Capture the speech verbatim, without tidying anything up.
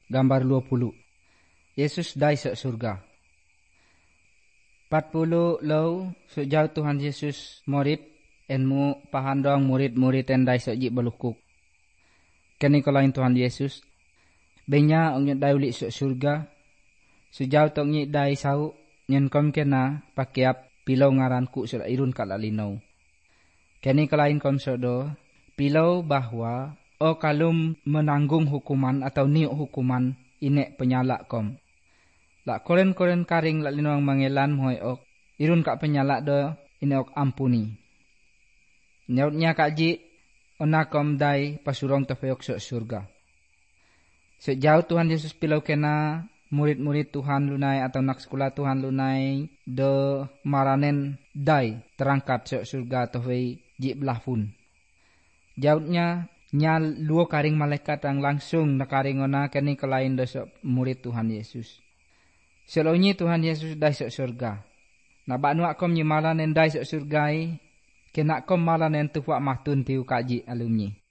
gambar dua puluh. Yesus dai sok surga. empat puluh lau sejauh Tuhan Yesus murid enmu pahandong murid-murid en dai sok ji belukuk. Kini kalain Tuhan Yesus benya ong dai ulik sok surga. Sejauh tong nyi dai sau nyen kom kena pakiap pilau ngaranku sudah irun kalalinau. Kini kalain kom sodo pilau bahwa o kalum menanggung hukuman atau niuk hukuman inek penyalak kom. Lak koren-koren karing lak linuang mangelan mohoi ok irun kak penyalak do inek ok ampuni. Nyautnya kak ji ona kom dai pasurong tafayok sok surga. Sejauh Tuhan Yesus pilau kena murid-murid Tuhan lunai atau nak sekolah Tuhan lunai do maranen dai terangkat sok surga tafay ji belah pun. Jautnya nyal luo karing malaikat yang langsung nakaring ona kini kelain dosok murid Tuhan Yesus. Selonyi Tuhan Yesus dai sok surga. Na bak nuak kom nyimalan en dai sok surgai, kena kom malan en tuak mahtun tiu kaji alumni.